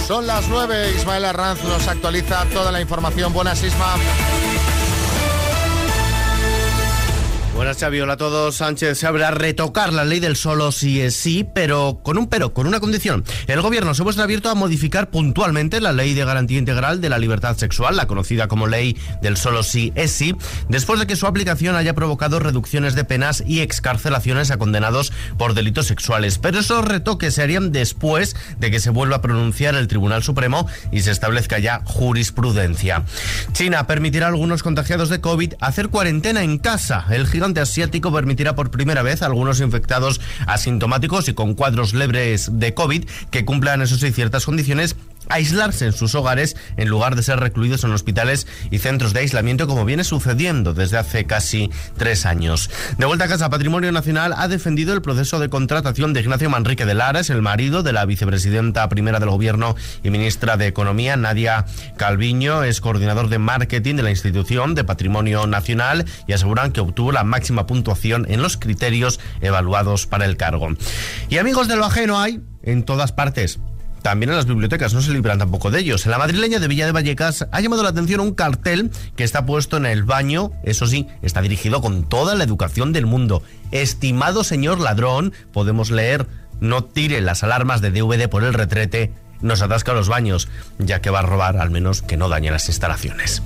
Son las 9, Ismael Arranz nos actualiza toda la información. Buenas, Isma. Buenas, Xavi. Hola a todos. Sánchez se abre a retocar la ley del solo sí es sí, pero, con una condición. El gobierno se muestra abierto a modificar puntualmente la ley de garantía integral de la libertad sexual, la conocida como ley del solo sí es sí, después de que su aplicación haya provocado reducciones de penas y excarcelaciones a condenados por delitos sexuales. Pero esos retoques se harían después de que se vuelva a pronunciar el Tribunal Supremo y se establezca ya jurisprudencia. China permitirá a algunos contagiados de COVID hacer cuarentena en casa. El gigante asiático permitirá por primera vez a algunos infectados asintomáticos y con cuadros leves de COVID que cumplan, eso sí, ciertas condiciones, aislarse en sus hogares en lugar de ser recluidos en hospitales y centros de aislamiento, como viene sucediendo desde hace casi 3 años. De vuelta a casa, Patrimonio Nacional ha defendido el proceso de contratación de Ignacio Manrique de Lara, es el marido de la vicepresidenta primera del Gobierno y ministra de Economía, Nadia Calviño. Es coordinador de marketing de la institución de Patrimonio Nacional y aseguran que obtuvo la máxima puntuación en los criterios evaluados para el cargo. Y amigos de lo ajeno hay en todas partes. También en las bibliotecas, no se libran tampoco de ellos. En la madrileña de Villa de Vallecas ha llamado la atención un cartel que está puesto en el baño. Eso sí, está dirigido con toda la educación del mundo. Estimado señor ladrón, podemos leer: no tire las alarmas de DVD por el retrete, nos atasca los baños, ya que va a robar, al menos que no dañe las instalaciones.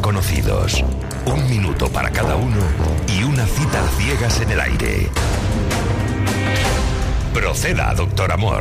desconocidos. 1 minuto para cada uno y una cita a ciegas en el aire. Proceda, doctor Amor.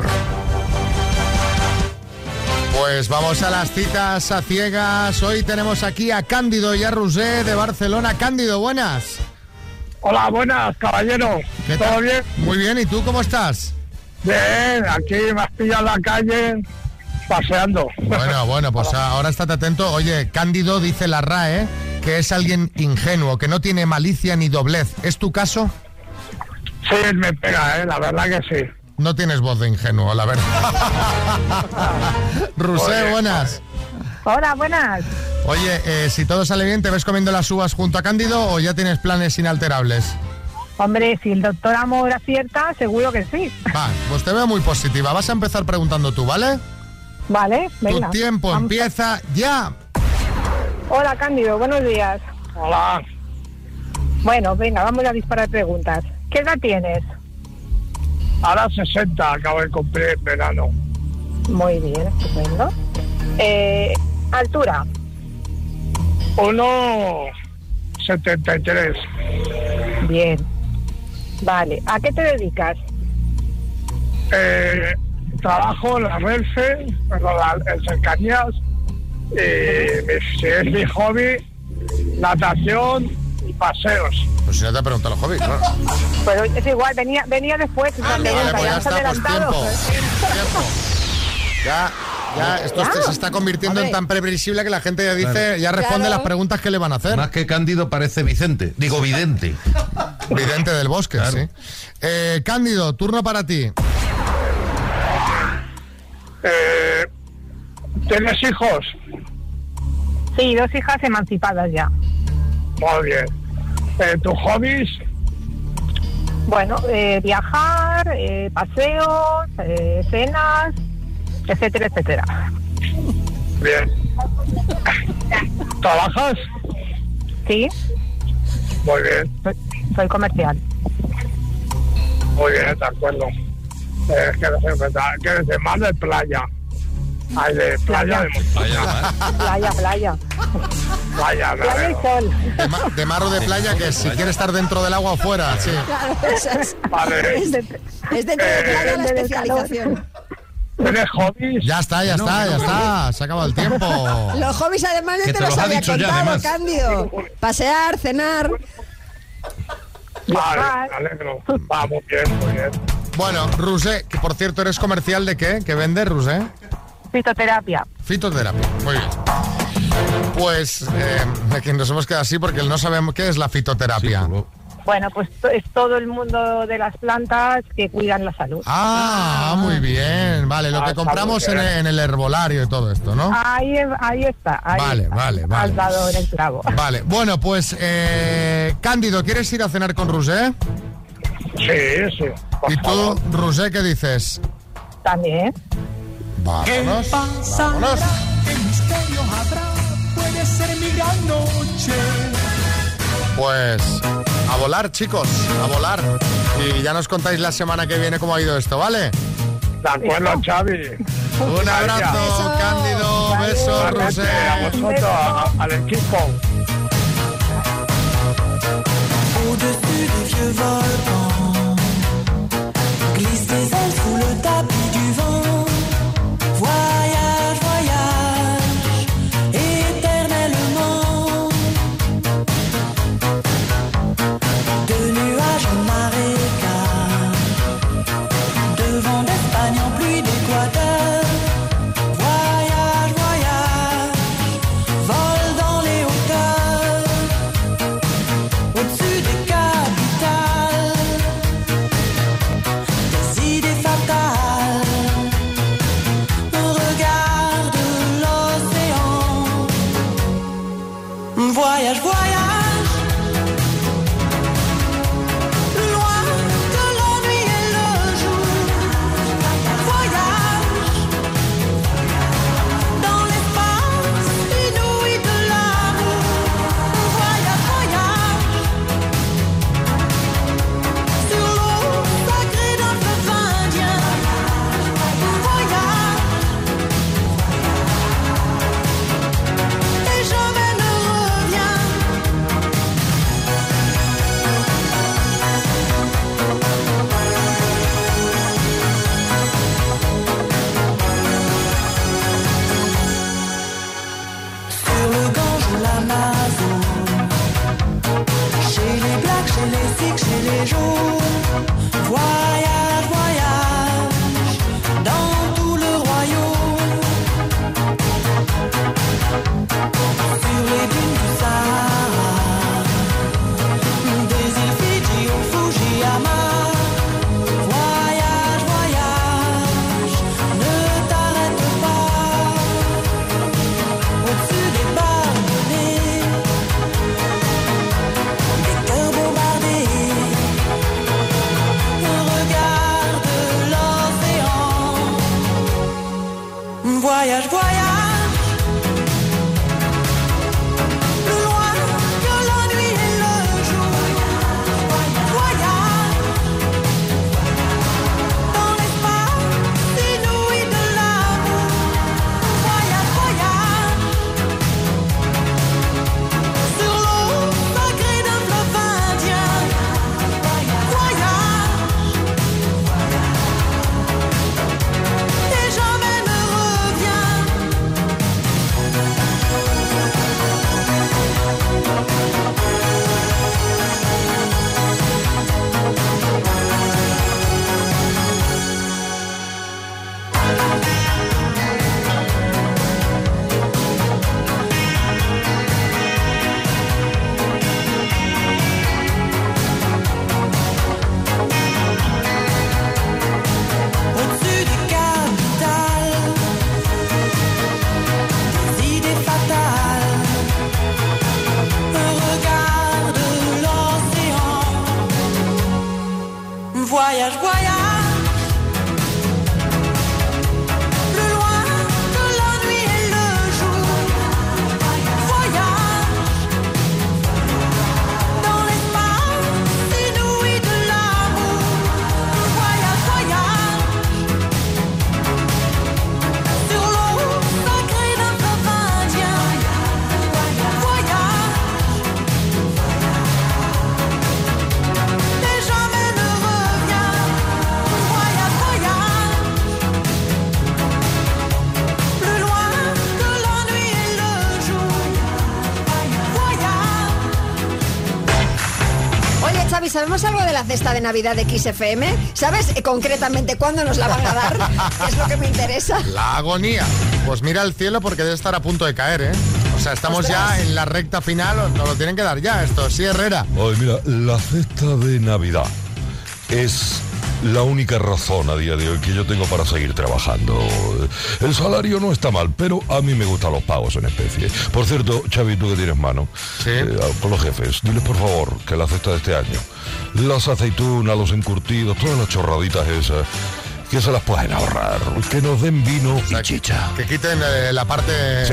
Pues vamos a las citas a ciegas. Hoy tenemos aquí a Cándido y a Roser de Barcelona. Cándido, buenas. Hola, buenas, caballero. ¿Qué ¿Todo tal? bien? Muy bien, ¿y tú cómo estás? Bien, aquí me has pillado en la calle paseando. Bueno, pues ahora estate atento. Oye, Cándido dice la RAE que es alguien ingenuo, que no tiene malicia ni doblez. ¿Es tu caso? Sí, me pega, la verdad que sí. No tienes voz de ingenuo, la verdad. Roser, buenas. Hola, buenas. Oye, si todo sale bien, ¿te ves comiendo las uvas junto a Cándido o ya tienes planes inalterables? Hombre, si el doctor Amor acierta, seguro que sí. Va, pues te veo muy positiva. Vas a empezar preguntando tú, ¿vale? Vale, venga. Tu tiempo Vamos. empieza ya. Hola, Cándido, buenos días. Hola, Bueno, venga, vamos a disparar preguntas. ¿Qué edad tienes? ahora 60, acabo de cumplir en verano. Muy bien, estupendo. Altura. 1,73. Bien. Vale, ¿a qué te dedicas? Trabajo en la Renfe, en cercanías. Si es mi hobby, natación y paseos. Pues si no te he preguntado los hobbies, claro. Pero es igual, venía después. esa pregunta, Vale, pues ya nos has está, pues adelantado. tiempo. Ya, esto se está convirtiendo en tan previsible que la gente ya dice, ya responde las preguntas que le van a hacer. Más que Cándido parece Vicente. Digo, vidente. Vidente del bosque, Claro. sí. Cándido, turno para ti. ¿Tienes hijos? Sí, 2 hijas emancipadas ya. Muy bien. ¿Tus hobbies? Bueno, viajar, paseos, cenas, etcétera, etcétera. Bien. ¿Trabajas? Sí, Muy bien, soy comercial. muy bien, de acuerdo. Es que eres de mar de playa. Ay, de playa de montaña. Playa. Playa, Playa y claro. sol. De mar o de playa, que si quiere estar dentro del agua o fuera, sí. Claro, eso es. Vale. Es dentro de playa la del especialización. ¿Tienes hobbies? Ya está. Se ha acabado el tiempo. Los hobbies además Que te te los los ha había dicho ya, contado, además. Cándido. Pasear, cenar. Vale, me alegro. Va, muy bien, muy bien. Bueno, Roser, que por cierto eres comercial de qué? ¿Qué vende, Roser? Fitoterapia. Fitoterapia. Muy bien. Pues aquí nos hemos quedado así porque no sabemos qué es la fitoterapia. Bueno, pues es todo el mundo de las plantas que cuidan la salud. Muy bien. Vale, lo que está compramos muy bien. en el herbolario y todo esto, ¿no? Ahí está. Vale, está. vale. Has dado en el clavo. Vale, bueno, pues Cándido, ¿quieres ir a cenar con Roser? Sí, por ¿Y tú, favor. Roser, qué dices? También. Vámonos. ¿Qué misterio habrá? Puede ser mi gran noche. Pues a volar, chicos, a volar. Y ya nos contáis la semana que viene cómo ha ido esto, ¿vale? De acuerdo, Xavi. Un abrazo, Beso. Cándido, besos, A Roser. vosotros, al equipo. Au-dessus des vieux volcans, glisse des ailes sous le tapis du vent. Voyage, voyage, éternellement. De nuages en marécage, de vent d'Espagne en pluie d'Équateur. Voyage, voyage, vol dans les hauteurs. Au-dessus des capitales, ¿sabemos algo de la cesta de Navidad de XFM? ¿Sabes concretamente cuándo nos la van a dar? Que es lo que me interesa. La agonía. Pues mira el cielo porque debe estar a punto de caer, ¿eh? O sea, estamos ya en la recta final, nos lo tienen que dar ya esto. Sí, Herrera. Ay, mira, la cesta de Navidad es la única razón a día de hoy que yo tengo para seguir trabajando. El salario no está mal, pero a mí me gustan los pagos en especie. Por cierto, Xavi, tú que tienes mano, sí, con los jefes, diles por favor que la cesta de este año, las aceitunas, los encurtidos, todas las chorraditas esas, que se las pueden ahorrar, que nos den vino y chicha. Que quiten la parte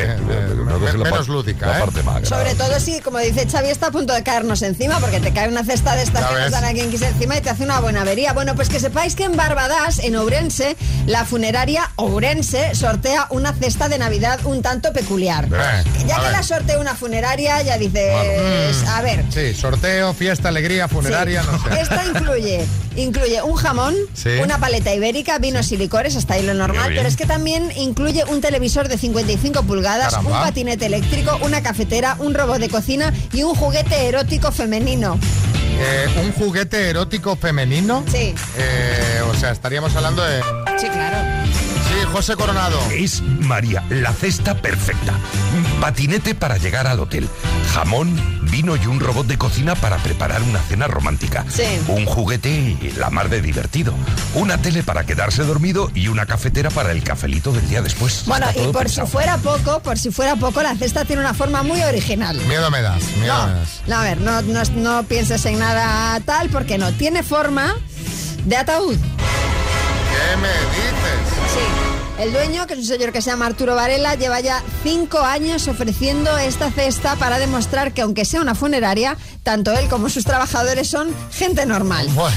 menos lúdica, la parte magra. Sobre todo si, como dice Xavi, está a punto de caernos encima, porque te cae una cesta de estas que nos dan aquí en Kiss encima y te hace una buena avería. Bueno, pues que sepáis que en Barbadas, en Ourense, la funeraria Ourense sortea una cesta de Navidad un tanto peculiar. Ya que la sortea una funeraria, ya dices, a ver. Sí, sorteo, fiesta, alegría, funeraria, no sé. Esta incluye un jamón, una paleta ibérica, vinos y licores, hasta ahí lo normal, pero es que también incluye un televisor de 55 pulgadas, un patinete eléctrico, una cafetera, un robot de cocina y un juguete erótico femenino. ¿Un juguete erótico femenino? Sí. O sea, estaríamos hablando de... Sí, claro. Sí, José Coronado. Es, María, la cesta perfecta. Patinete para llegar al hotel. Jamón, vino y un robot de cocina para preparar una cena romántica. Sí. Un juguete la mar de divertido. Una tele para quedarse dormido y una cafetera para el cafelito del día después. Bueno, Está y todo por pensado. si fuera poco, la cesta tiene una forma muy original. Miedo me das, me das. No, a ver, no pienses en nada tal, porque no. Tiene forma de ataúd. ¿Qué me dices? Sí. El dueño, que es un señor que se llama Arturo Varela, lleva ya 5 años ofreciendo esta cesta para demostrar que, aunque sea una funeraria, tanto él como sus trabajadores son gente normal. Bueno.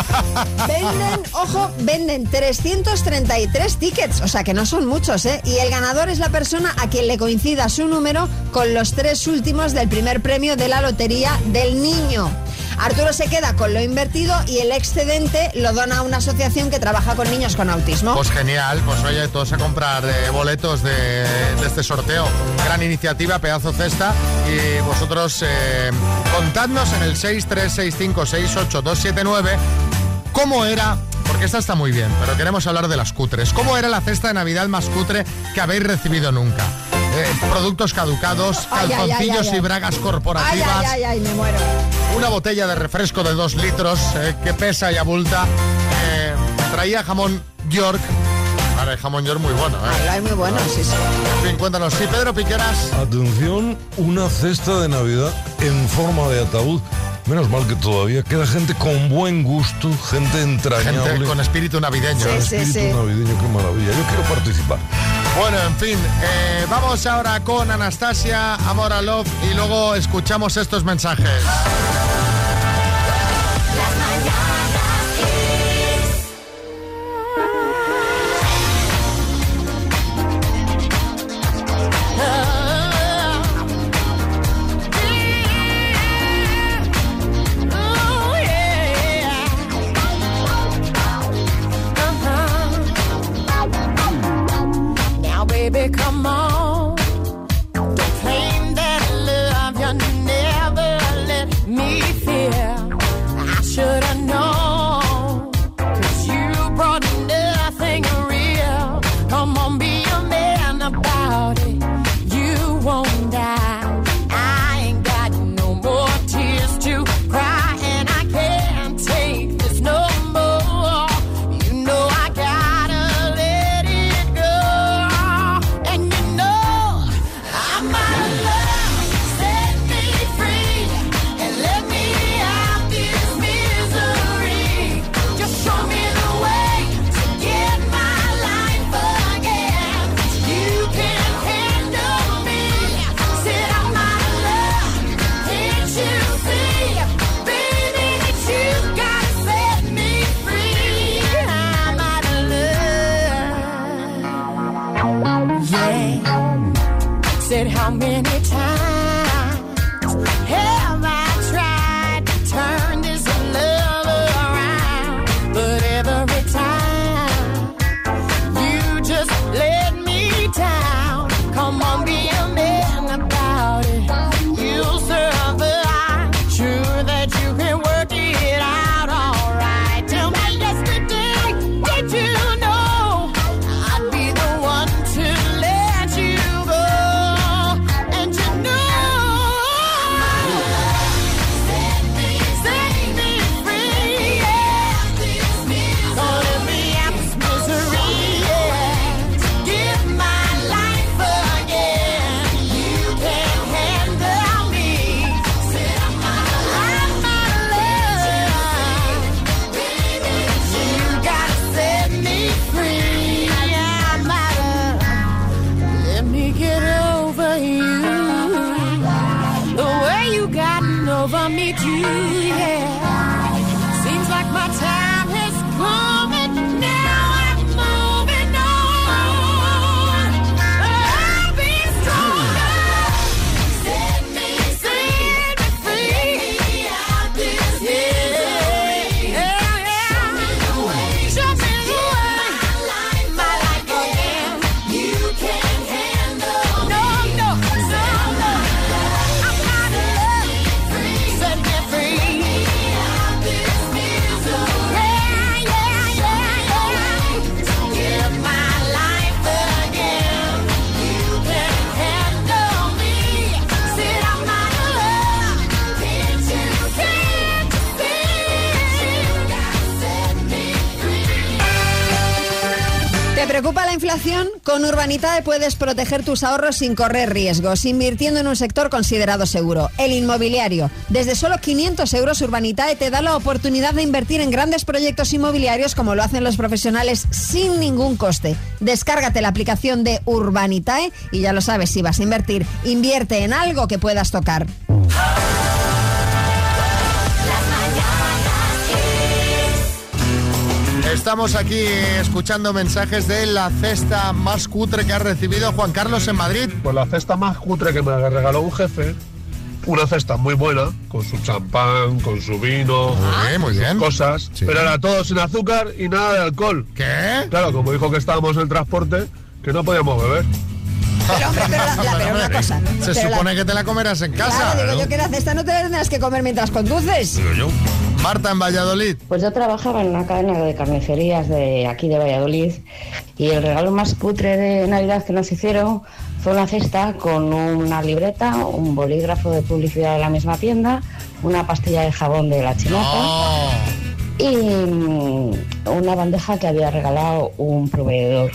Venden 333 tickets, o sea que no son muchos, ¿eh? Y el ganador es la persona a quien le coincida su número con los 3 últimos del primer premio de la Lotería del Niño. Arturo se queda con lo invertido y el excedente lo dona a una asociación que trabaja con niños con autismo. Pues genial, pues oye, todos a comprar boletos de este sorteo. Gran iniciativa, pedazo cesta. Y vosotros contadnos en el 636568279 cómo era, porque esta está muy bien, pero queremos hablar de las cutres. ¿Cómo era la cesta de Navidad más cutre que habéis recibido nunca? Productos caducados, calzoncillos y bragas corporativas. Ay, me muero. Una botella de refresco de 2 litros que pesa y abulta. Traía jamón York. Vale, jamón York muy bueno, Ay, muy bueno, sí. En fin, cuéntanos. Sí, Pedro Piqueras. Atención, una cesta de Navidad en forma de ataúd. Menos mal que todavía queda gente con buen gusto, gente entrañable. Gente con espíritu navideño. Espíritu navideño, qué maravilla. Yo quiero participar. Bueno, en fin, vamos ahora con Anastasia, Amor a Love, y luego escuchamos estos mensajes. Baby, come on. Don't claim that love you never let me feel. I should have known, 'cause you brought nothing real. Come on, be a man about it. You won't die. I ain't got no more tears to cry, and I can't take this no more. You know I gotta let it go. And you know I'm out of love. Set me free and let me out this misery. Just show me the way to get my life again. You can handle me. Said I'm out of love. Can't you see, baby, that you gotta set me free? I'm out of love. Yeah. Said how many times have I tried to turn this love around? But every time you just let me down. Come on, be a man about it. You'll survive. Sure that you can work it me get over you. The way you gotten over me too, yeah. Seems like my time has come and now I'm moving on. I'll be stronger. Set me free. Out this misery. Yeah. Show me the way. Show me the way. My life again. You can't handle me. No. I'm not in love. Set me free. Out this misery. Yeah. Give my life again. You can't handle me. Said I'm not in love. Can't you see? Set me free. ¿Te preocupa la inflación? Con Urbanitae puedes proteger tus ahorros sin correr riesgos, invirtiendo en un sector considerado seguro, el inmobiliario. Desde solo 500 euros, Urbanitae te da la oportunidad de invertir en grandes proyectos inmobiliarios como lo hacen los profesionales sin ningún coste. Descárgate la aplicación de Urbanitae y ya lo sabes, si vas a invertir, invierte en algo que puedas tocar. Estamos aquí escuchando mensajes de la cesta más cutre que ha recibido Juan Carlos en Madrid. Pues la cesta más cutre que me regaló un jefe, una cesta muy buena, con su champán, con su vino, Muy bien. sus cosas, Sí. pero era todo sin azúcar y nada de alcohol. ¿Qué? Claro, como dijo que estábamos en transporte, que no podíamos beber. Pero hombre, pero una cosa. Se pero supone que te la comerás en casa. Claro, digo yo que la cesta no te la tendrás que comer mientras conduces. Marta en Valladolid. Pues yo trabajaba en una cadena de carnicerías de aquí de Valladolid y el regalo más cutre de Navidad que nos hicieron fue una cesta con una libreta, un bolígrafo de publicidad de la misma tienda, una pastilla de jabón de la Chinata y una bandeja que había regalado un proveedor.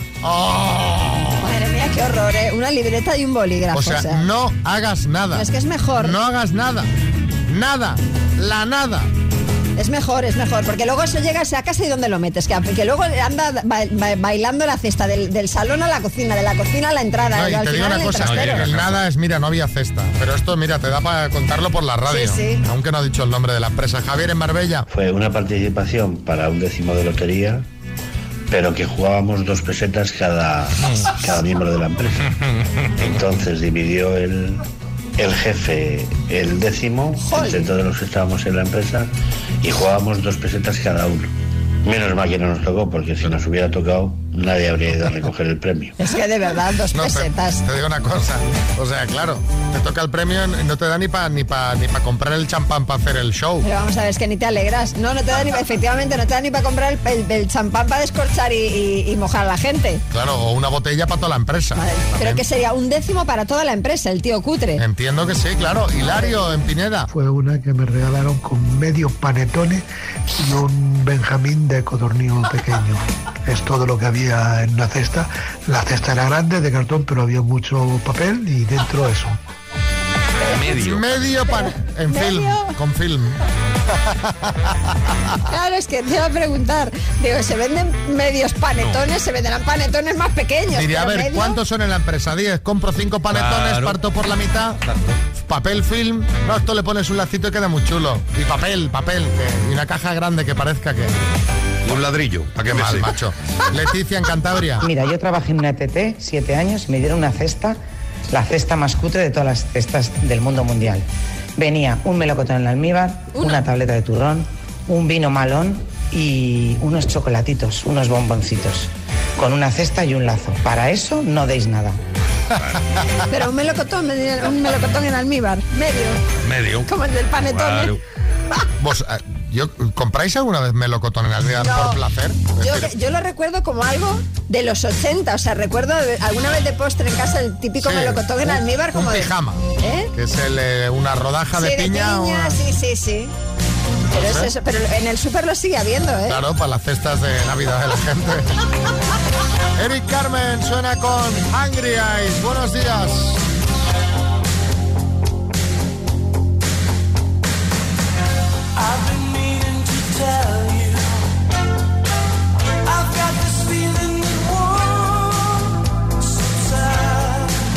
Madre mía, qué horror, ¿eh? Una libreta y un bolígrafo. O sea, no hagas nada. No, es que es mejor. No hagas nada. Nada. La nada. Es mejor, porque luego eso llegas a casa y ¿dónde lo metes? Que luego anda bailando la cesta del salón a la cocina, de la cocina a la entrada. No, y al te digo final una en el cosa, trastero. el nada es, mira, no había cesta. Pero esto, mira, te da para contarlo por la radio. Sí. Aunque no ha dicho el nombre de la empresa. Javier en Marbella. Fue una participación para un décimo de lotería, pero que jugábamos 2 pesetas cada miembro de la empresa. Entonces dividió el jefe el décimo entre todos los que estábamos en la empresa y jugábamos 2 pesetas cada uno. Menos mal que no nos tocó, porque si nos hubiera tocado nadie habría ido a recoger el premio. Es que de verdad, 2 pesetas. Te digo una cosa, o sea, claro, te toca el premio y no te da ni para comprar el champán para hacer el show. Pero vamos a ver, es que ni te alegras. No te da efectivamente, no te da ni para comprar el champán para descorchar y mojar a la gente. Claro, o una botella para toda la empresa. Pero que sería un décimo para toda la empresa, el tío cutre. Entiendo que sí, claro. Hilario en Pineda. Fue una que me regalaron con medio panetone y un Benjamín de codorniz pequeño. Es todo lo que había en una cesta. La cesta era grande, de cartón, pero había mucho papel y dentro eso. Medio pan en film, con film. Claro, es que te iba a preguntar. Digo, ¿se venden medios panetones? ¿Se venderán panetones más pequeños? Diría, a ver, medio... ¿cuántos son en la empresa? 10, compro 5 panetones, Claro. parto por la mitad, papel film, no, esto le pones un lacito y queda muy chulo. Y papel, y una caja grande que parezca que... Y un ladrillo, ¿a qué mal, macho? Leticia en Cantabria. Mira, yo trabajé en una ETT 7 años y me dieron una cesta, la cesta más cutre de todas las cestas del mundo mundial. Venía un melocotón en almíbar, una tableta de turrón, un vino malón y unos chocolatitos, unos bomboncitos, con una cesta y un lazo. Para eso no deis nada. Pero un melocotón en almíbar, medio. como el del panetón. Claro. ¿Vos compráis alguna vez melocotón en almíbar No. por placer? Es decir, Yo lo recuerdo como algo de los 80, o sea, recuerdo alguna vez de postre en casa el típico sí, melocotón en almíbar como un de... pijama, ¿Eh? que es una rodaja Sí, de piña. una- sí. Pero, No sé. es eso, pero en el súper lo sigue habiendo, ¿eh? Claro, para las cestas de Navidad de la gente. Eric Carmen suena con Hungry Eyes. Buenos días. I've been meaning to tell you, I've got this feeling that won't subside.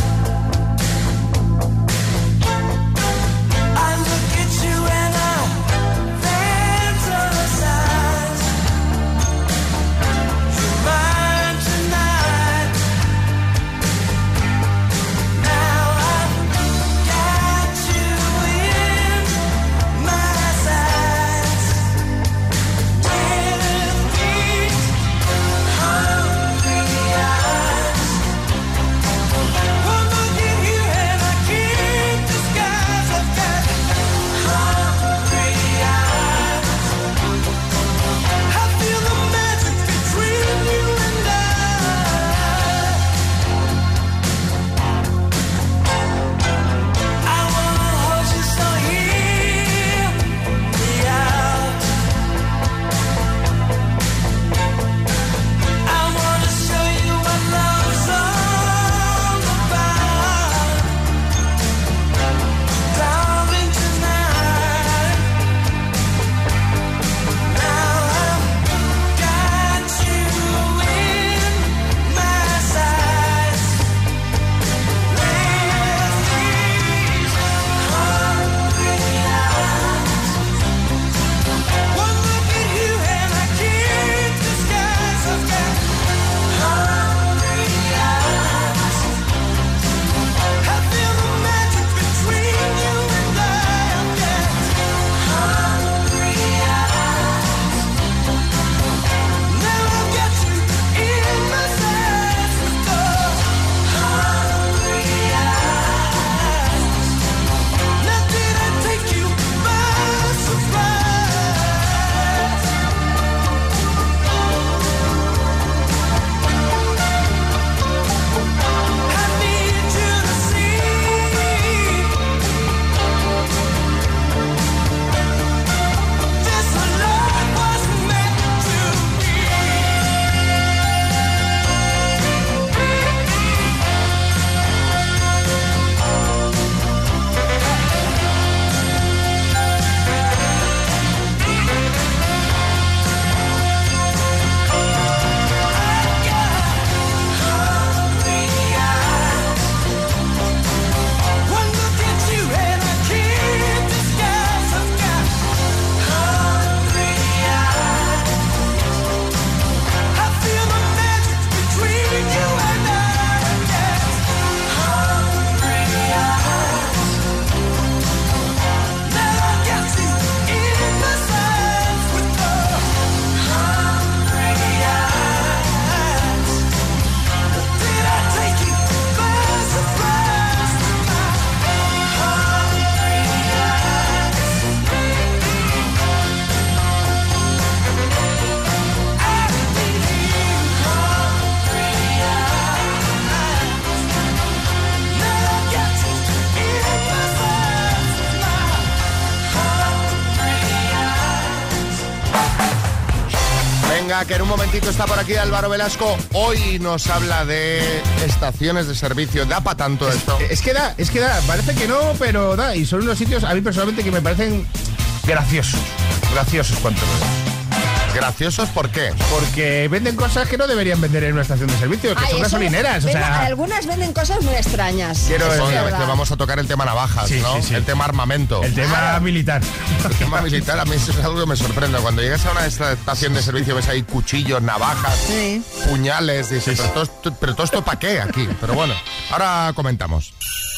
Venga, que en un momentito está por aquí Álvaro Velasco. Hoy nos habla de estaciones de servicio. ¿Da para tanto esto? Es que da. Parece que no, pero da. Y son unos sitios, a mí personalmente, que me parecen graciosos. Graciosos, cuanto menos. ¿Graciosos por qué? Porque venden cosas que no deberían vender en una estación de servicio, que son gasolineras. O sea, algunas venden cosas muy extrañas. Obviamente vamos a tocar el tema navajas, ¿no? Sí. El tema armamento. El tema militar. El tema militar, a mí eso es algo que me sorprende. Cuando llegas a una estación de servicio ves ahí cuchillos, navajas, puñales, dices, pero todo esto ¿para qué aquí? Pero bueno, ahora comentamos.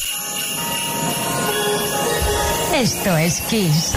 Esto es Kiss.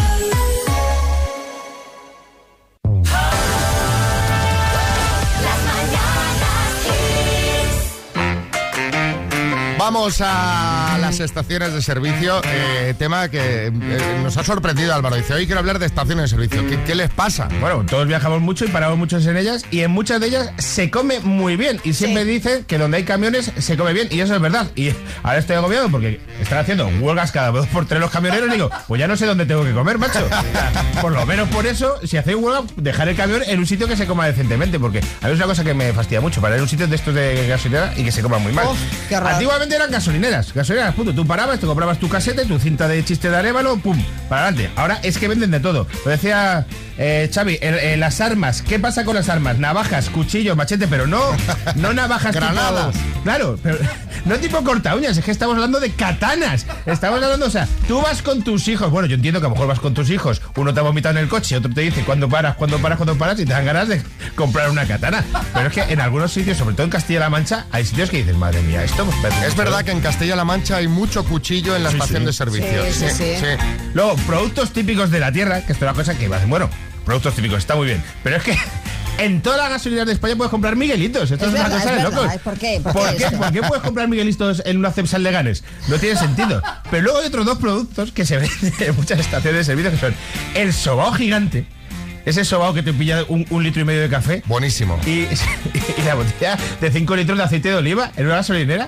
Vamos a las estaciones de servicio, tema que nos ha sorprendido Álvaro. Dice, hoy quiero hablar de estaciones de servicio. ¿Qué les pasa? Bueno, todos viajamos mucho y paramos muchos en ellas, y en muchas de ellas se come muy bien. Y siempre dicen que donde hay camiones se come bien, y eso es verdad. Y ahora estoy agobiado porque están haciendo huelgas cada 2 por 3 los camioneros, y digo, pues ya no sé dónde tengo que comer, macho. Por lo menos por eso, si hacéis huelga, dejar el camión en un sitio que se coma decentemente, porque a mí es una cosa que me fastidia mucho, para ir a un sitio de estos de gasolinera y que se coma muy mal. Qué raro. Antiguamente eran gasolineras, punto. Tú parabas, te comprabas tu casete, tu cinta de chiste de arévalo, pum, para adelante. Ahora es que venden de todo. Lo decía Xavi, las armas. ¿Qué pasa con las armas? Navajas, cuchillos, machete, pero no navajas granadas. Claro, pero no tipo corta uñas, es que estamos hablando de katanas. Estamos hablando, o sea, tú vas con tus hijos. Bueno, yo entiendo que a lo mejor vas con tus hijos, uno te ha vomitado en el coche, otro te dice cuándo paras, y te dan ganas de comprar una katana. Pero es que en algunos sitios, sobre todo en Castilla-La Mancha, hay sitios que dices, madre mía, esto es verdad que en Castilla-La Mancha hay mucho cuchillo en la estación de servicio. Sí. Luego, productos típicos de la tierra, que esto es una cosa que va a decir, bueno, productos típicos, está muy bien, pero es que en todas las gasolineras de España puedes comprar Miguelitos. Esto es una cosa de locos. ¿Por qué? ¿Por qué puedes comprar Miguelitos en una Cepsa de Ganes? No tiene sentido. Pero luego hay otros 2 productos que se venden en muchas estaciones de servicio, que son el sobao gigante. Ese sobao que te pilla un litro y medio de café. Buenísimo. Y la botella de 5 litros de aceite de oliva en una gasolinera.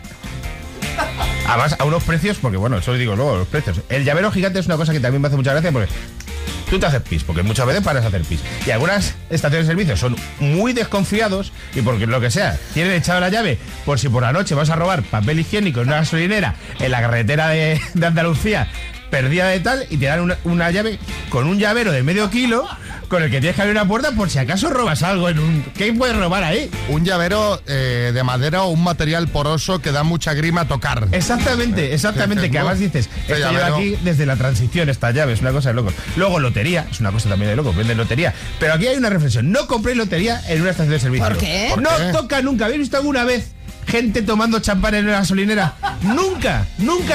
Además, a unos precios, porque bueno, eso digo luego, los precios. El llavero gigante es una cosa que también me hace mucha gracia, porque tú te haces pis, porque muchas veces paras a hacer pis. Y algunas estaciones de servicio son muy desconfiados, y porque lo que sea, tienen echado la llave por si por la noche vas a robar papel higiénico en una gasolinera en la carretera de Andalucía, perdida de tal, y te dan una llave con un llavero de medio kilo con el que tienes que abrir una puerta por si acaso robas algo en un... ¿Qué puedes robar ahí? Un llavero de madera o un material poroso que da mucha grima tocar. Exactamente, que además dices, esto lleva aquí desde la transición, esta llave, es una cosa de locos. Luego lotería, es una cosa también de locos, venden lotería. Pero aquí hay una reflexión, no compréis lotería en una estación de servicio. ¿Por qué? No toca nunca, ¿habéis visto alguna vez gente tomando champán en una gasolinera? Nunca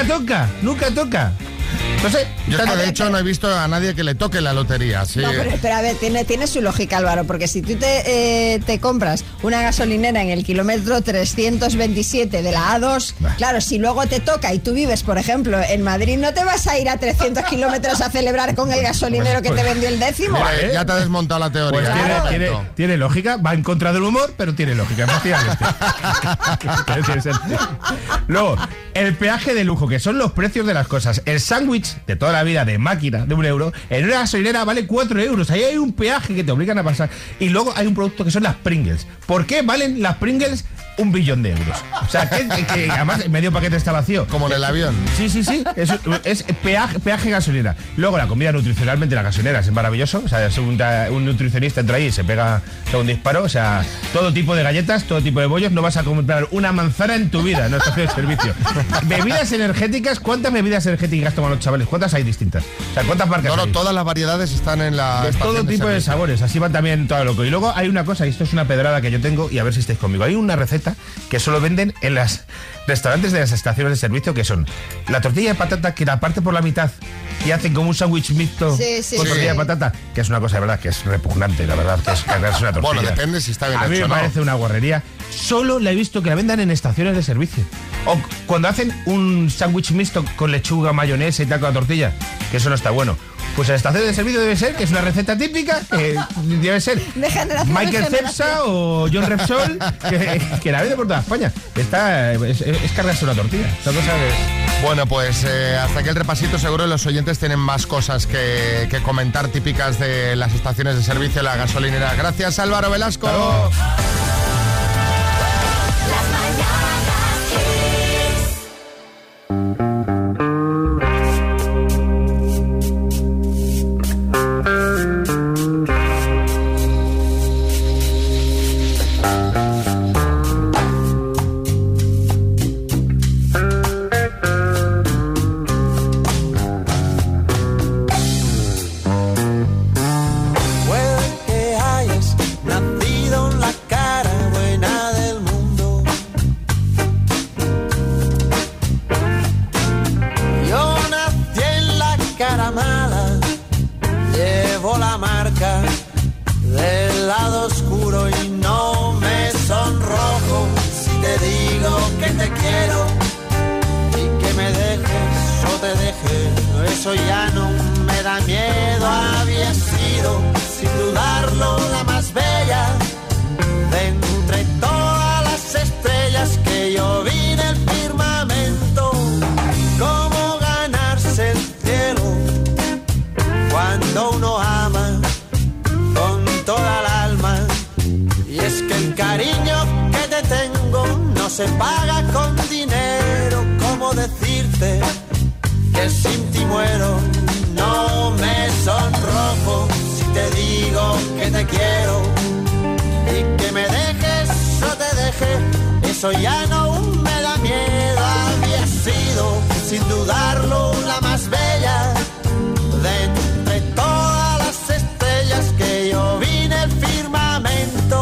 toca. Entonces, yo de hecho no he visto a nadie que le toque la lotería. Sí. No, pero a ver, tiene su lógica, Álvaro, porque si tú te compras una gasolinera en el kilómetro 327 de la A2, claro, si luego te toca y tú vives, por ejemplo, en Madrid, no te vas a ir a 300 kilómetros a celebrar con el gasolinero que te vendió el décimo. Mira, ya te ha desmontado la teoría. Pues tiene lógica, va en contra del humor, pero tiene lógica, efectivamente. Luego, el peaje de lujo, que son los precios de las cosas. El sándwich de toda la vida de máquina de €1 en una gasolinera vale 4 euros. Ahí hay un peaje que te obligan a pasar. Y luego hay un producto que son las Pringles. ¿Por qué valen las Pringles €1 billón? O sea, que además medio paquete está vacío. Como en el avión. Sí. Es peaje gasolina. Luego la comida nutricionalmente en la gasolinera es maravilloso. O sea, un nutricionista entra ahí y se pega un disparo. O sea, todo tipo de galletas, todo tipo de bollos. No vas a comprar una manzana en tu vida en una estación de servicio. Bebidas energéticas. ¿Cuántas bebidas energéticas toman los chavales? ¿Cuántas hay distintas? O sea, ¿cuántas marcas hay? Todas las variedades están en la de estación todo tipo de sabores. Así va también todo loco. Y luego hay una cosa, y esto es una pedrada que yo tengo, y a ver si estáis conmigo. Hay una receta que solo venden en los restaurantes de las estaciones de servicio, que son la tortilla de patata que la parte por la mitad y hacen como un sándwich mixto con tortilla de patata, que es una cosa de verdad que es repugnante, la verdad, que es cargarse una tortilla. Bueno, depende si está bien hecho. A mí me parece una guarrería. Solo la he visto que la vendan en estaciones de servicio. O cuando hacen un sándwich mixto con lechuga, mayonesa y tal con la tortilla, que eso no está bueno. Pues en estaciones de servicio debe ser, que es una receta típica, que debe ser Michael Cepsa o John Repsol, que la vende por toda España. Es cargarse una tortilla. Esta cosa es... Bueno, pues hasta aquí el repasito. Seguro los oyentes tienen más cosas que comentar típicas de las estaciones de servicio de la gasolinera. Gracias, Álvaro Velasco. ¡Claro! Eso ya no me da miedo, había sido sin dudarlo la más bella de entre todas las estrellas que yo vi en el firmamento. Cómo ganarse el cielo cuando uno ama con toda el alma. Y es que el cariño que te tengo no se paga con dinero. ¿Cómo decirte que sin ti muero? No me sonrojo si te digo que te quiero y que me dejes o te deje, eso ya no me da miedo. Había sido sin dudarlo la más bella de entre todas las estrellas que yo vi en el firmamento.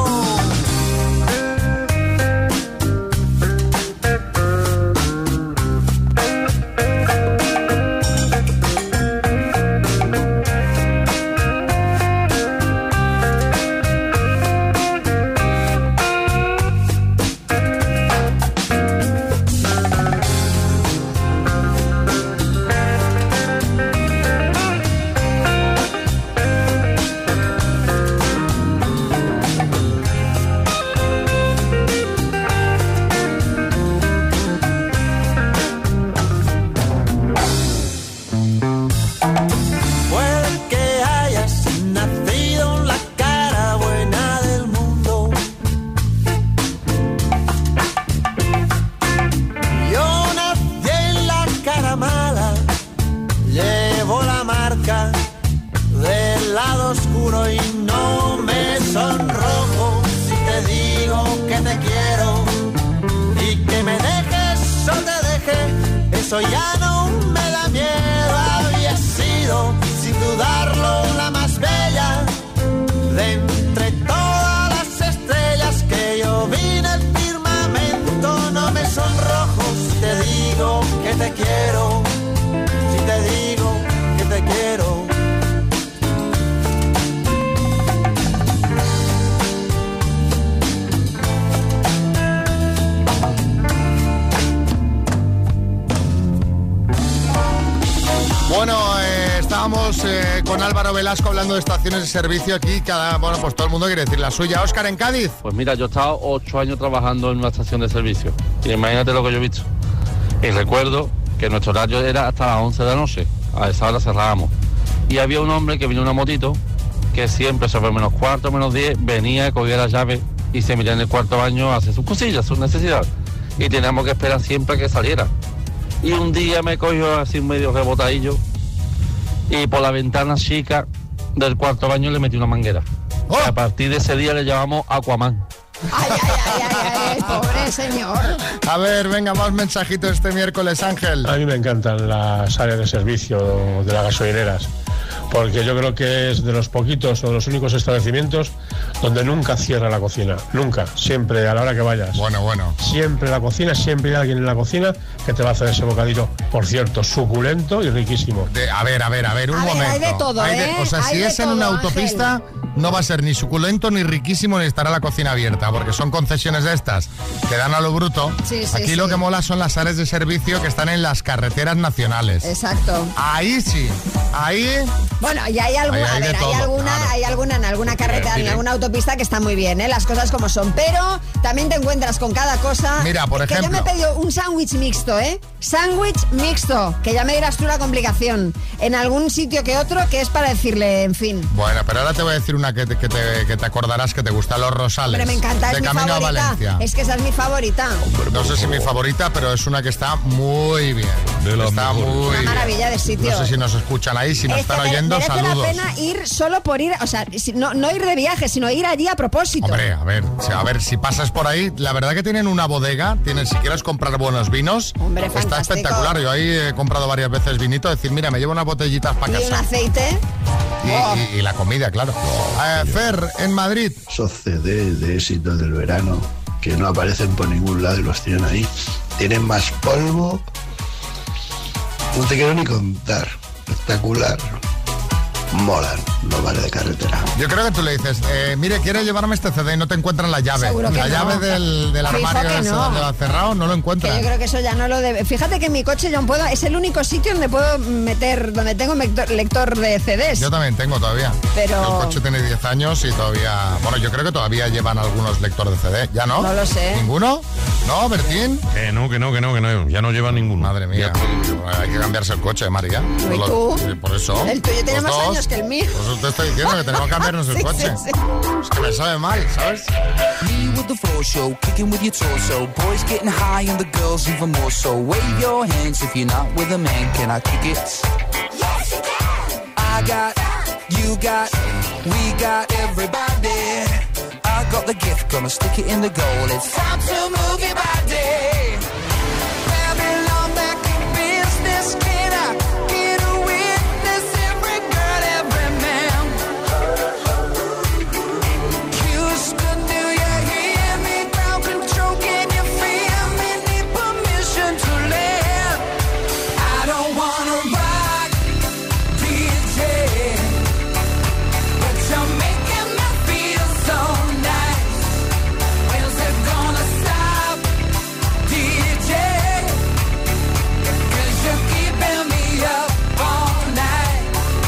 Eso ya no me da miedo, había sido sin dudarlo la más bella de entre todas las estrellas que yo vi en el firmamento. No me sonrojo si te digo que te quiero, si te digo que te quiero. Bueno, estábamos con Álvaro Velasco hablando de estaciones de servicio aquí. Pues todo el mundo quiere decir la suya. Óscar, en Cádiz. Pues mira, yo he estado 8 años trabajando en una estación de servicio. Y imagínate lo que yo he visto. Y recuerdo que nuestro horario era hasta las 11 de la noche. A esa hora cerrábamos. Y había un hombre que vino en una motito, que siempre sobre menos cuarto, menos 10, venía, cogía la llave y se metía en el cuarto baño a hacer sus cosillas, sus necesidades. Y teníamos que esperar siempre que saliera. Y un día me cogió así medio rebotadillo y por la ventana chica del cuarto baño le metí una manguera. ¡Oh! Y a partir de ese día le llamamos Aquaman. Ay, pobre señor. A ver, venga, más mensajitos este miércoles, Ángel. A mí me encantan las áreas de servicio de las gasolineras, porque yo creo que es de los poquitos o de los únicos establecimientos donde nunca cierra la cocina, nunca, siempre a la hora que vayas. Bueno. Siempre la cocina, siempre hay alguien en la cocina que te va a hacer ese bocadillo, por cierto, suculento y riquísimo. A ver, un momento. Hay de todo, O sea, si es en una autopista, no va a ser ni suculento, ni riquísimo, ni estará la cocina abierta, porque son concesiones de estas que dan a lo bruto. Sí, Aquí lo que mola son las áreas de servicio que están en las carreteras nacionales. Exacto. Ahí sí, ahí Bueno, y hay alguna, Hay de todo, claro. hay alguna en alguna carretera, en alguna autopista que está muy bien, ¿eh? Las cosas como son, pero también te encuentras con cada cosa. Mira, por ejemplo. Que yo me he pedido un sándwich mixto, ¿eh? Sándwich mixto, que ya me dirás tú la complicación. En algún sitio que otro, que es para decirle, en fin. Bueno, pero ahora te voy a decir una que te acordarás que te gusta, los Rosales. Hombre, me encanta, de es mi camino a favorita. Valencia. Es que esa es mi favorita. No sé si mi favorita, pero es una que está muy bien. Está muy Una bien. maravilla de sitio. No sé si nos escuchan ahí, si nos están oyendo, merece saludos. la pena ir solo por ir, o sea, no ir de viaje, sino ir allí a propósito. Hombre, a ver, si pasas por ahí, la verdad que tienen una bodega, si quieres comprar buenos vinos, Hombre, está fantástico. espectacular. Yo ahí he comprado varias veces vinito, decir, mira, me llevo unas botellitas para Y casa. un aceite. Y la comida, claro. Fer, en Madrid. Esos CD de éxitos del verano que no aparecen por ningún lado y los tienen ahí. Tienen más polvo. No te quiero ni contar. Espectacular. Molan, no vale de carretera. Yo creo que tú le dices, mire, quiere llevarme este CD y no te encuentran la llave. Seguro que la no. llave del Fijo armario que ese no. donde lo ha cerrado, no lo Que encuentran. yo creo que eso ya no lo debe. Fíjate que en mi coche yo puedo, es el único sitio donde puedo meter, donde tengo lector de CDs. Yo también tengo todavía. Pero- El coche tiene 10 años y todavía... Bueno, yo creo que todavía llevan algunos lectores de CD. ¿Ya no? No lo sé. ¿Ninguno? ¿No, Bertín? Que no, ya no lleva ninguno. Madre mía, hay que cambiarse el coche, María. ¿Y tú? Por eso. El tuyo tiene Los más dos. años que el mío. Por eso te estoy diciendo que tenemos que cambiarnos el Sí, coche. sí, sí. Es que me sabe mal, ¿sabes? Me with the floor show, kicking with your torso. Boys getting high and the girls even more so. Wave your hands if you're not with a man. Can I kick it? Yes, you can. I got, you got, we got everybody. I got the gift, gonna stick it in the goal. It's time to move your body. Babylon back in business. Can I get a witness? Every girl, every man. Houston, do you hear me? Ground control, can you feel me? Need permission to land. I don't wanna rock, DJ, but you're making me feel so nice. When's it gonna stop, DJ? 'Cause you're keeping me up all night.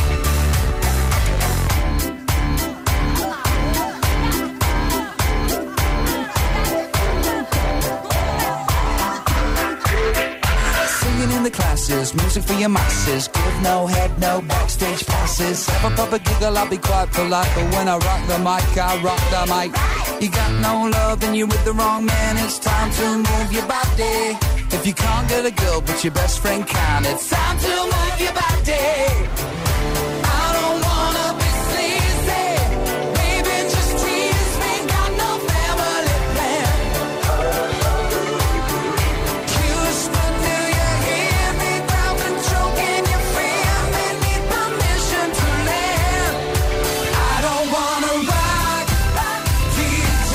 Singing in the classes, music for your masses. Give no head, no backstage passes. Have a proper giggle, I'll be quite polite. But when I rock the mic, I rock the mic. You got no love and you're with the wrong man. It's time to move your body. If you can't get a girl, but your best friend can. It's time to move your body. I don't wanna be sleazy. Baby, just tease me. Got no family plan. Houston, do you hear me? Ground control, can you feel me? Need permission to land. I don't wanna rock, DJ,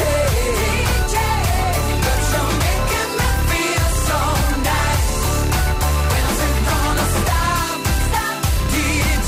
but you're making me feel so nice. When's it gonna stop, DJ?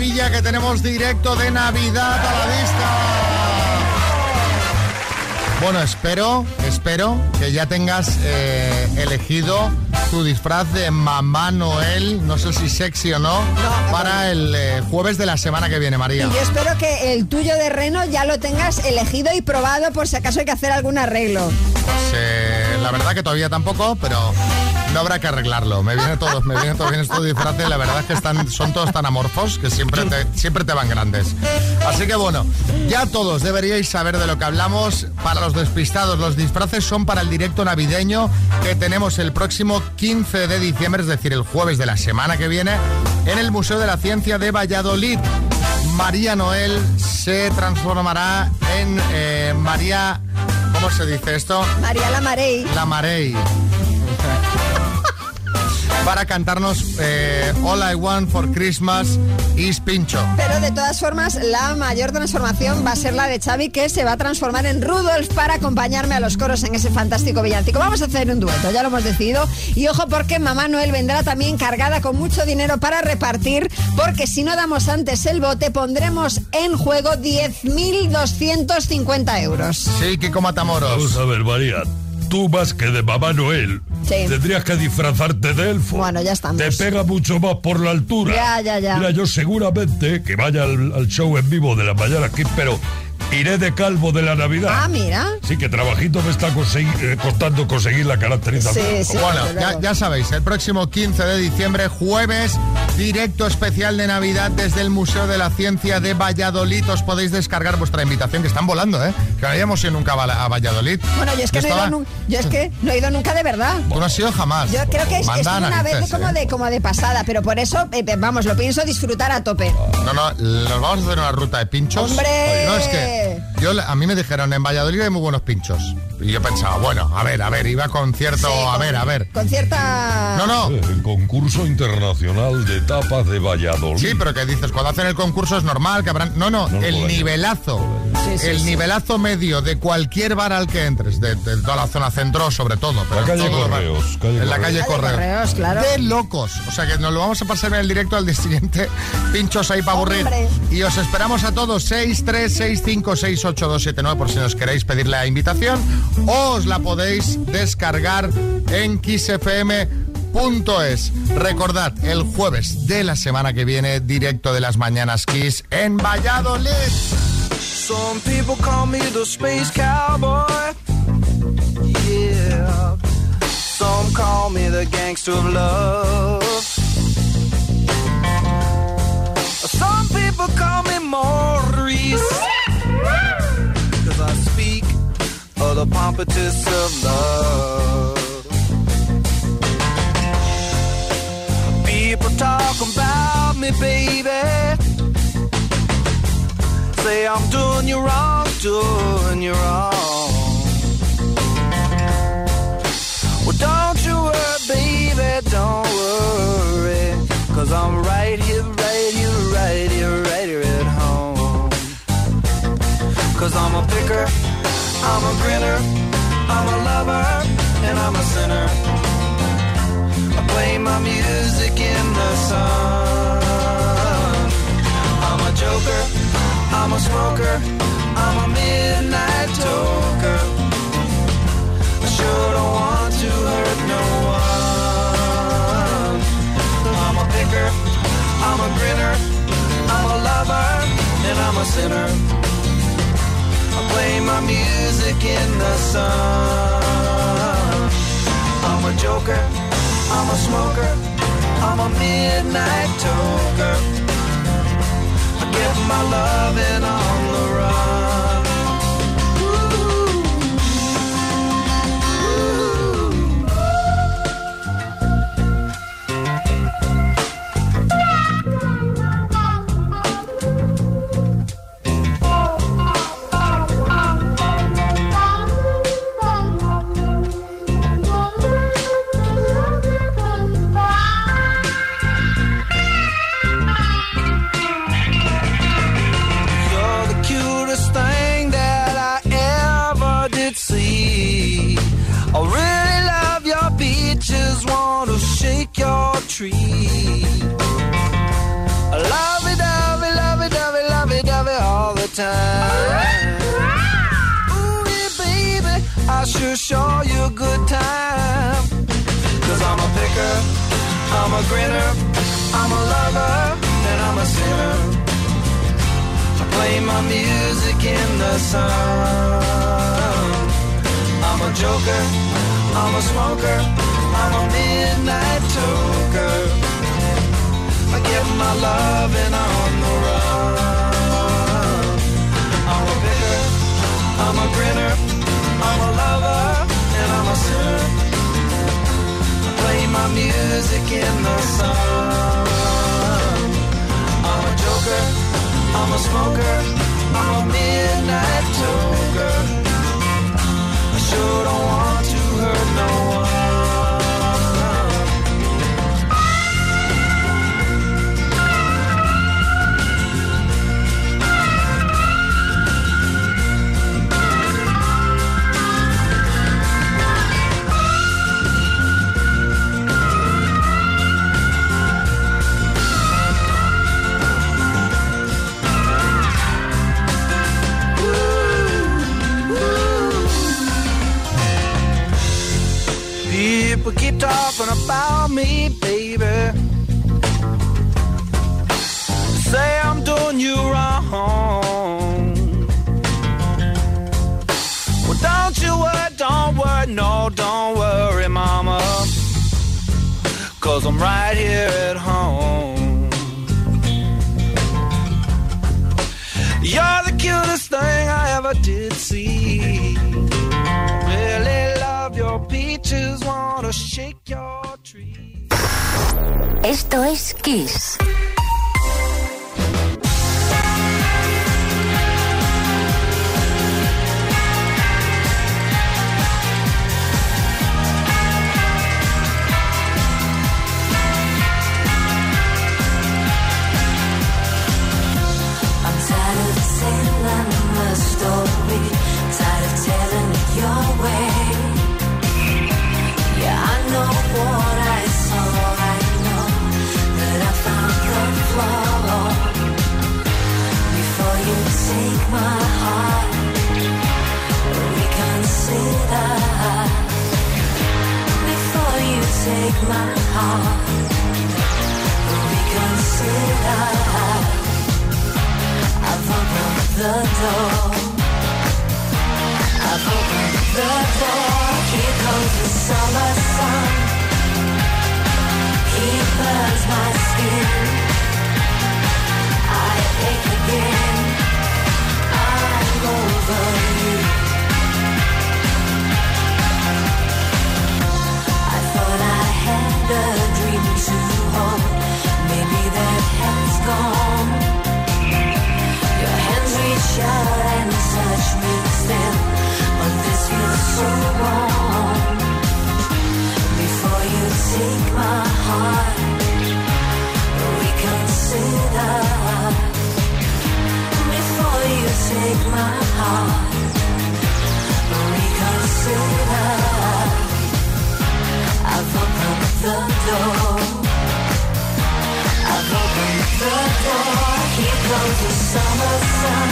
maravilla que tenemos directo de Navidad a la vista. Bueno, espero que ya tengas elegido tu disfraz de Mamá Noel, no sé si sexy o no, para el jueves de la semana que viene, María. Y yo espero que el tuyo de reno ya lo tengas elegido y probado por si acaso hay que hacer algún arreglo. Pues la verdad que todavía tampoco, pero no habrá que arreglarlo. Me vienen todos bien estos disfraces. La verdad es que son todos tan amorfos que siempre te van grandes. Así que bueno, ya todos deberíais saber de lo que hablamos. Para los despistados, los disfraces son para el directo navideño que tenemos el próximo 15 de diciembre, es decir, el jueves de la semana que viene, en el Museo de la Ciencia de Valladolid. María Noel se transformará en María... ¿Cómo se dice esto? María la Marey. La Marey. Para cantarnos All I Want for Christmas is Pincho. Pero de todas formas, la mayor transformación va a ser la de Xavi, que se va a transformar en Rudolf para acompañarme a los coros en ese fantástico villancico. Vamos a hacer un dueto, ya lo hemos decidido. Y ojo, porque Mamá Noel vendrá también cargada con mucho dinero para repartir, porque si no damos antes el bote, pondremos en juego 10.250 euros. Sí, Kiko Matamoros. Vamos a ver, María. Tú más que de Mamá Noel, sí, tendrías que disfrazarte de elfo. Bueno, ya estamos. Te pega mucho más por la altura. Ya. Mira, yo seguramente que vaya al show en vivo de la mañana aquí, pero iré de calvo de la Navidad. Ah, mira. Sí, que trabajito me está costando conseguir la caracterización. Sí, bueno, ya sabéis, el próximo 15 de diciembre, jueves, directo especial de Navidad desde el Museo de la Ciencia de Valladolid. Os podéis descargar vuestra invitación, que están volando, que no habíamos ido nunca a Valladolid. Bueno, yo es que no he ido nunca de verdad. Tú no has ido jamás. Yo creo que es una vez como de pasada, pero por eso, vamos, lo pienso disfrutar a tope. No, nos vamos a hacer una ruta de pinchos. ¡Hombre! No, es que a mí me dijeron, en Valladolid hay muy buenos pinchos. Y yo pensaba, bueno, a ver, iba con cierto... Sí, a ver. Con cierta... No. El concurso internacional de tapas de Valladolid. Sí, pero ¿qué dices? Cuando hacen el concurso es normal que habrán... No, el nivelazo. Nivelazo medio de cualquier bar al que entres, de toda la zona centro sobre todo. Pero la calle Correos. En la calle Correos, claro. De locos. O sea que nos lo vamos a pasar en el directo al día siguiente. Pinchos ahí para aburrir. Y os esperamos a todos, 636568279, por si nos queréis pedir la invitación. Os la podéis descargar en kissfm.es. Recordad, el jueves de la semana que viene, directo de las mañanas Kiss en Valladolid. Some people call me the space cowboy. Yeah. Some call me the gangster of love. Some people call me Maurice. 'Cause I speak of the pompatus of love. People talk about me, baby. Say I'm doing you wrong, Well, don't you worry, baby, don't worry. 'Cause I'm right here at home. 'Cause I'm a picker, I'm a grinner, I'm a lover, and I'm a sinner. I play my music in the sun. I'm a joker, I'm a smoker, I'm a midnight toker. I sure don't want to hurt no one. I'm a picker, I'm a grinner, I'm a lover, and I'm a sinner. I play my music in the sun. I'm a joker, I'm a smoker, I'm a midnight toker. I get my loving on the run. Tree. Love-me-dovey, time. Ooh, yeah, baby, I sure show you a good time. 'Cause I'm a picker, I'm a grinner, I'm a lover, and I'm a sinner. I play my music in the sun. I'm a joker, I'm a smoker, I'm a midnight toker. I get my loving on the run. I'm a picker, I'm a grinner, I'm a lover, and I'm a sinner. I play my music in the sun. I'm a joker, I'm a smoker, I'm a midnight toker. I sure don't want to hurt no one. People keep talking about me, baby. Say I'm doing you wrong. Well, don't you worry, no, don't worry, mama. 'Cause I'm right here at home. You're the cutest thing I ever did see. Really love your peaches, wanna shake your tree. Esto es Kiss. Story, tired of telling it your way. Yeah, I know what I saw. I know that I found the flaw. Before you take my heart, reconsider. Before you take my heart, reconsider. I've opened the door. I've opened the door. Here comes the summer sun. He burns my skin. I ache again. I'm over you. I thought I had a dream to hold. Maybe that has gone. Your hands reach out and touch me still, but this feels so wrong. Before you take my heart, reconsider. Before you take my heart, reconsider. I've opened the door. I've opened the door. Here comes the summer sun.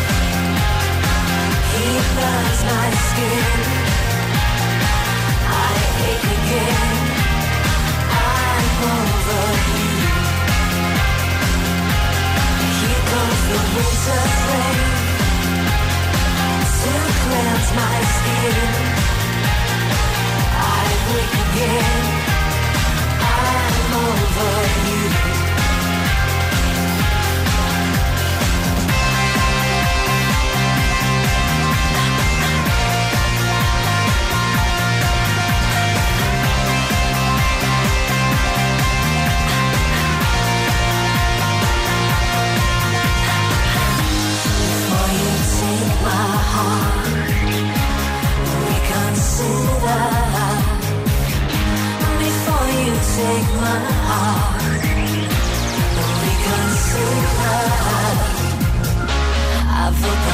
He burns my skin. I ache again. I'm over you. Here comes the winter rain to cleanse my skin. I wake again. I'm over you. Take my heart, reconsider. I've